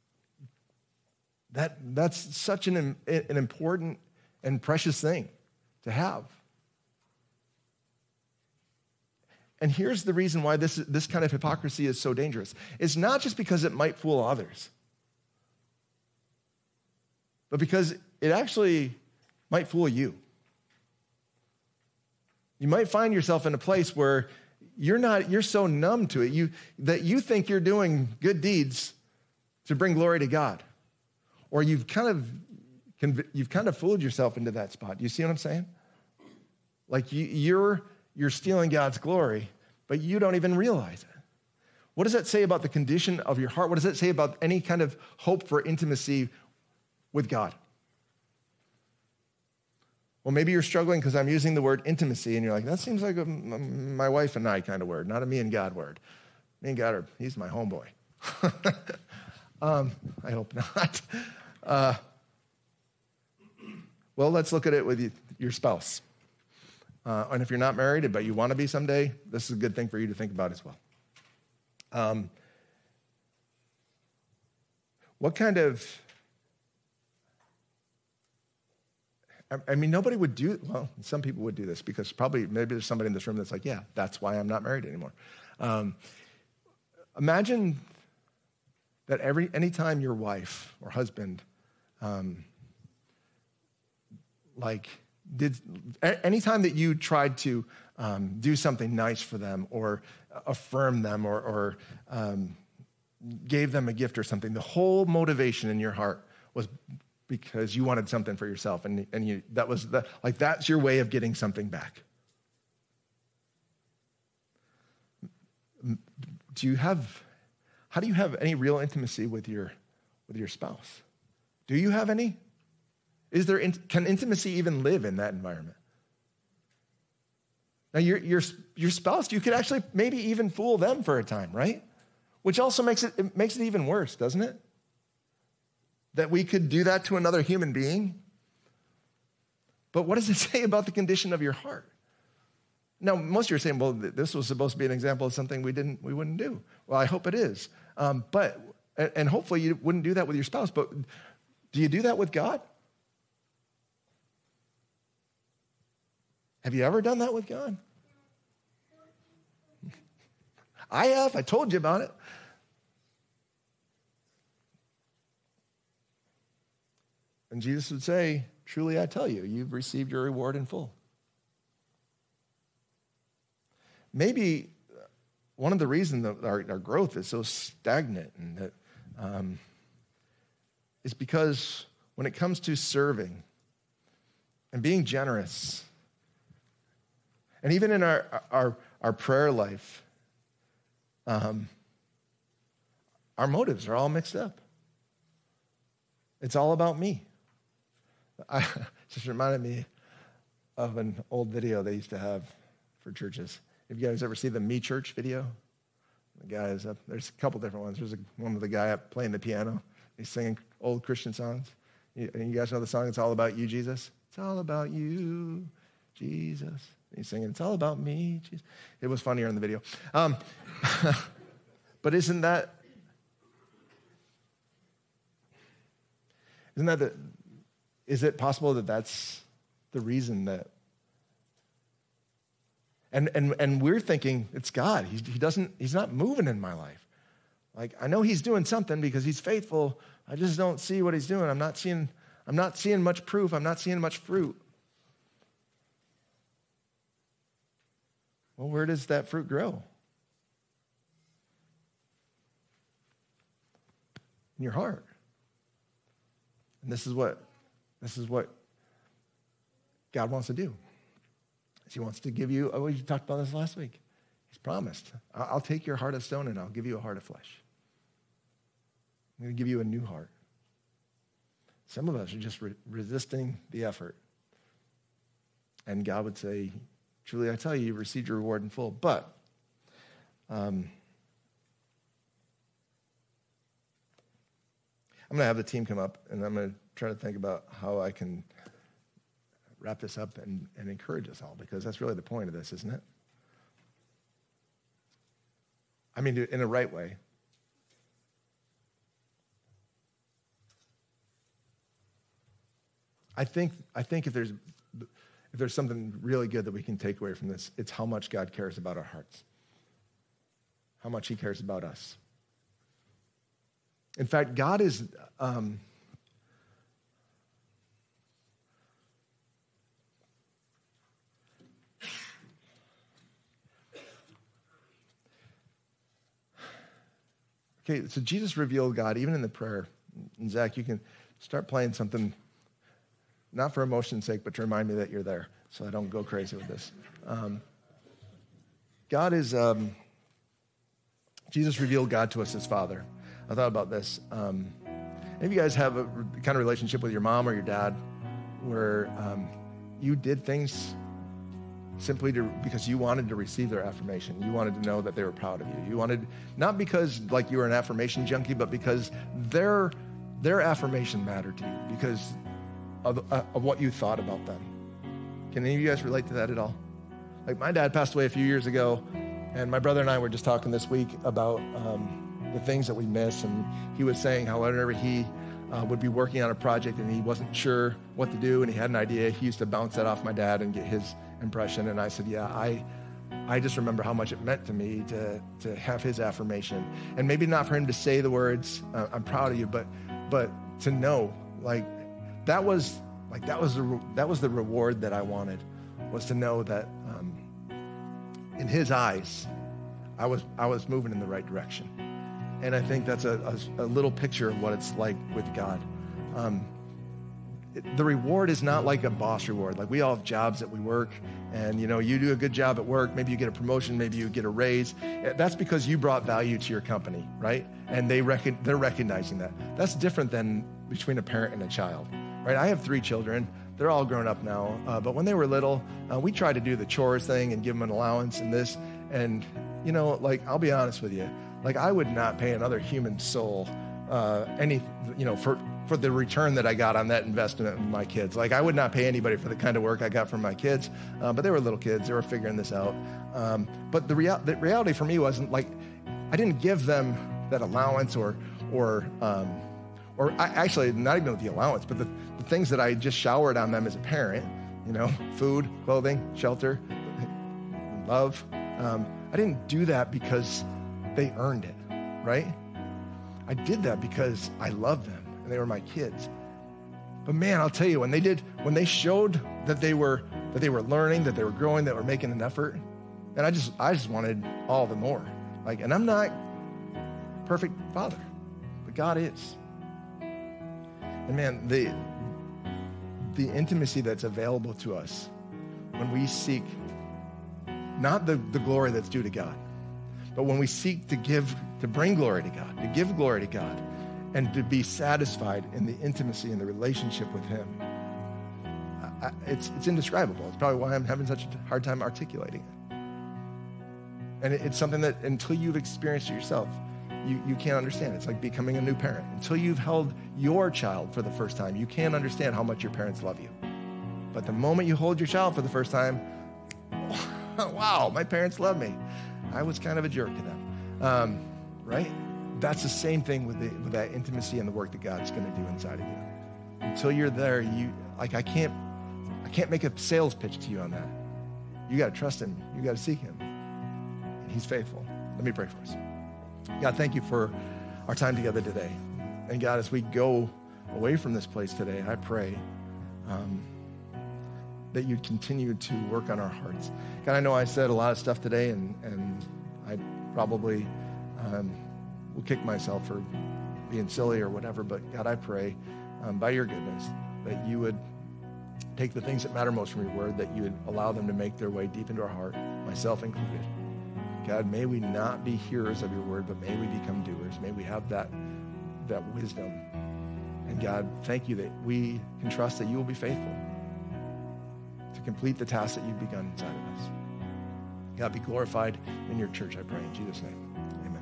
That, that's such an, an important and precious thing to have. And here's the reason why this, this kind of hypocrisy is so dangerous. It's not just because it might fool others, but because it actually might fool you. You might find yourself in a place where you're not, you're so numb to it you, that you think you're doing good deeds to bring glory to God. Or you've kind of, you've kind of fooled yourself into that spot. You see what I'm saying? Like you, you're, you're stealing God's glory, but you don't even realize it. What does that say about the condition of your heart? What does that say about any kind of hope for intimacy with God? Well, maybe you're struggling because I'm using the word intimacy, and you're like, that seems like a my wife and I kind of word, not a me and God word. Me and God are, he's my homeboy. um, I hope not. Uh, well, let's look at it with you, your spouse. Uh, and if you're not married, but you want to be someday, this is a good thing for you to think about as well. Um, what kind of, I, I mean, nobody would do, well, some people would do this because probably, maybe there's somebody in this room that's like, yeah, that's why I'm not married anymore. Um, imagine that every, anytime your wife or husband, um, like, did anytime that you tried to um, do something nice for them or affirm them or, or um, gave them a gift or something, the whole motivation in your heart was because you wanted something for yourself, and and you that was the like that's your way of getting something back. Do you have? How do you have any real intimacy with your with your spouse? Do you have any? Is there, can intimacy even live in that environment? Now, your, your, your spouse, you could actually maybe even fool them for a time, right? Which also makes it, it makes it even worse, doesn't it? That we could do that to another human being. But what does it say about the condition of your heart? Now, most of you are saying, well, this was supposed to be an example of something we didn't, we wouldn't do. Well, I hope it is. Um, but, and hopefully you wouldn't do that with your spouse, but do you do that with God? Have you ever done that with God? I have. I told you about it. And Jesus would say, truly I tell you, you've received your reward in full. Maybe one of the reasons that our, our growth is so stagnant and that um, is because when it comes to serving and being generous, and even in our, our, our prayer life, um, our motives are all mixed up. It's all about me. I, it just reminded me of an old video they used to have for churches. Have you guys ever seen the Me Church video? The guy is up. There's a couple different ones. There's a, one with the guy up playing the piano. He's singing old Christian songs. You, and you guys know the song, It's All About You, Jesus? It's all about you, Jesus. He's singing, it's all about me. Jesus. It was funnier in the video. Um, but isn't that, isn't that the, is it possible that that's the reason that, and and and we're thinking it's God. He, he doesn't, he's not moving in my life. Like, I know he's doing something because he's faithful. I just don't see what he's doing. I'm not seeing, I'm not seeing much proof. I'm not seeing much fruit. Well, where does that fruit grow? In your heart. And this is what this is what God wants to do. He wants to give you, oh, we talked about this last week. He's promised, I'll take your heart of stone and I'll give you a heart of flesh. I'm going to give you a new heart. Some of us are just re- resisting the effort. And God would say, truly, I tell you, you've received your reward in full. But um, I'm going to have the team come up, and I'm going to try to think about how I can wrap this up and, and encourage us all, because that's really the point of this, isn't it? I mean, in a right way. I think I think if there's if there's something really good that we can take away from this, it's how much God cares about our hearts, how much he cares about us. In fact, God is um, okay, so Jesus revealed God even in the prayer. And Zach, you can start playing something, not for emotion's sake, but to remind me that you're there, so I don't go crazy with this. Um, God is, um, Jesus revealed God to us as Father. I thought about this. Um, any of you guys have a kind of relationship with your mom or your dad where um, you did things simply to, because you wanted to receive their affirmation. You wanted to know that they were proud of you. You wanted, not because like you were an affirmation junkie, but because their, their affirmation mattered to you because of, uh, of what you thought about them. Can any of you guys relate to that at all? Like my dad passed away a few years ago, and my brother and I were just talking this week about um, the things that we miss, and he was saying how whenever he uh, would be working on a project and he wasn't sure what to do and he had an idea, he used to bounce that off my dad and get his impression. And I said, yeah, I I just remember how much it meant to me to to have his affirmation. And maybe not for him to say the words, uh, I'm proud of you, but but to know, like, that was like that was the that was the reward that I wanted, was to know that um, in his eyes, I was I was moving in the right direction. And I think that's a, a, a little picture of what it's like with God. Um, it, the reward is not like a boss reward. Like we all have jobs that we work, and you know, you do a good job at work, maybe you get a promotion, maybe you get a raise. That's because you brought value to your company, right? And they rec- they're recognizing that. That's different than between a parent and a child, right? I have three children. They're all grown up now, uh, but when they were little, uh, we tried to do the chores thing and give them an allowance and this. And you know, like, I'll be honest with you. Like, I would not pay another human soul uh, any, you know, for, for the return that I got on that investment in my kids. Like, I would not pay anybody for the kind of work I got from my kids, uh, but they were little kids. They were figuring this out. Um, but the, rea- the reality for me wasn't, like, I didn't give them that allowance or, or, um, or I, actually, not even with the allowance, but the, the things that I just showered on them as a parent, you know, food, clothing, shelter, love. Um, I didn't do that because they earned it, right? I did that because I loved them and they were my kids. But man, I'll tell you, when they did, when they showed that they were that they were learning, that they were growing, that they were making an effort, and I just I just wanted all the more. Like, and I'm not a perfect father, but God is. And man, the the intimacy that's available to us when we seek not the, the glory that's due to God, but when we seek to give, to bring glory to God, to give glory to God, and to be satisfied in the intimacy and the relationship with him, I, it's it's indescribable. It's probably why I'm having such a hard time articulating it. And it, it's something that until you've experienced it yourself, you, you can't understand. It's like becoming a new parent. Until you've held your child for the first time, you can't understand how much your parents love you. But the moment you hold your child for the first time, wow, my parents love me. I was kind of a jerk to them, um, right? That's the same thing with, the, with that intimacy and the work that God's going to do inside of you. Until you're there, you like I can't, I can't make a sales pitch to you on that. You got to trust him. You got to seek him. And he's faithful. Let me pray for us. God, thank you for our time together today. And God, as we go away from this place today, I pray um, that you'd continue to work on our hearts. God, I know I said a lot of stuff today, and, and I probably um, will kick myself for being silly or whatever, but God, I pray um, by your goodness that you would take the things that matter most from your word, that you would allow them to make their way deep into our heart, myself included. God, may we not be hearers of your word, but may we become doers. May we have that, that wisdom. And God, thank you that we can trust that you will be faithful to complete the task that you've begun inside of us. God, be glorified in your church, I pray in Jesus' name. Amen.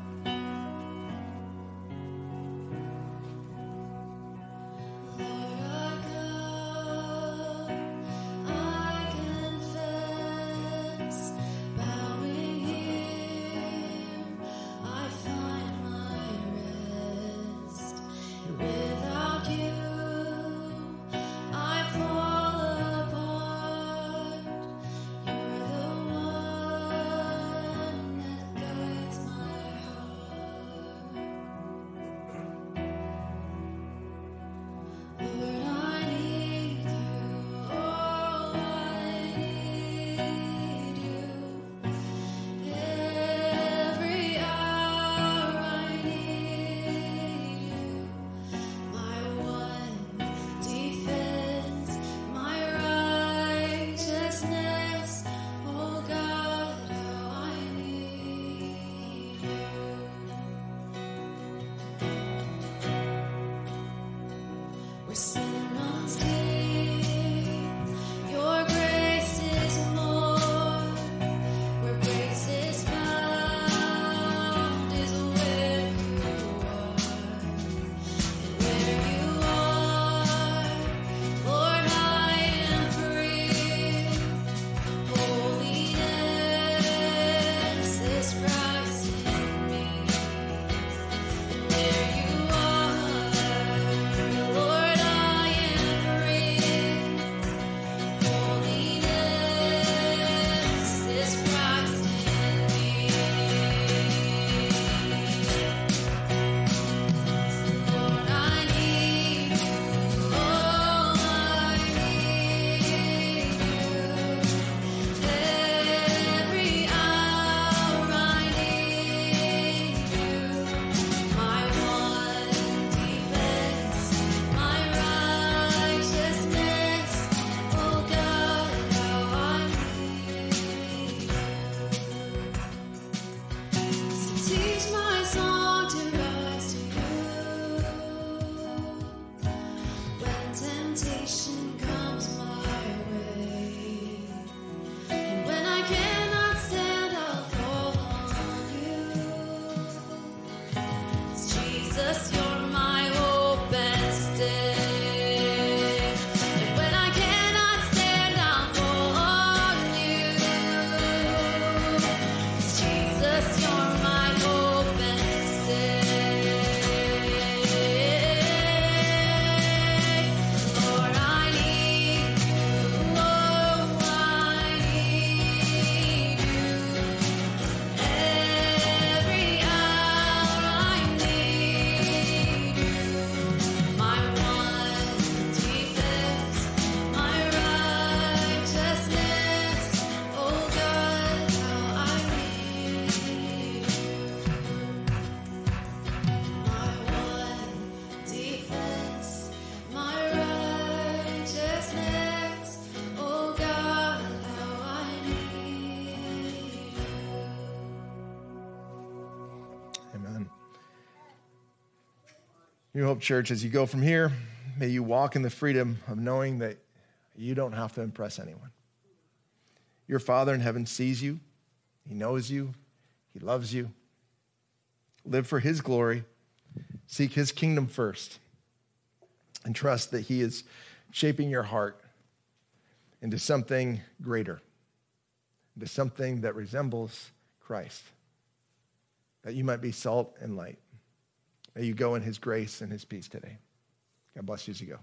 Lord, New Hope Church, as you go from here, may you walk in the freedom of knowing that you don't have to impress anyone. Your Father in heaven sees you. He knows you. He loves you. Live for his glory. Seek his kingdom first. And trust that he is shaping your heart into something greater, into something that resembles Christ, that you might be salt and light. May you go in his grace and his peace today. God bless you as you go.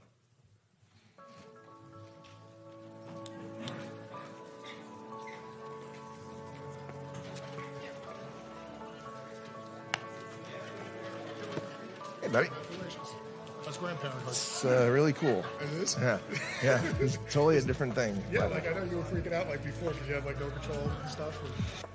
Hey, buddy. That's grandparent. It's uh, really cool. It is? Yeah, yeah. It's totally a different thing. Yeah, but, like I know you were freaking out like before because you had like no control and stuff. And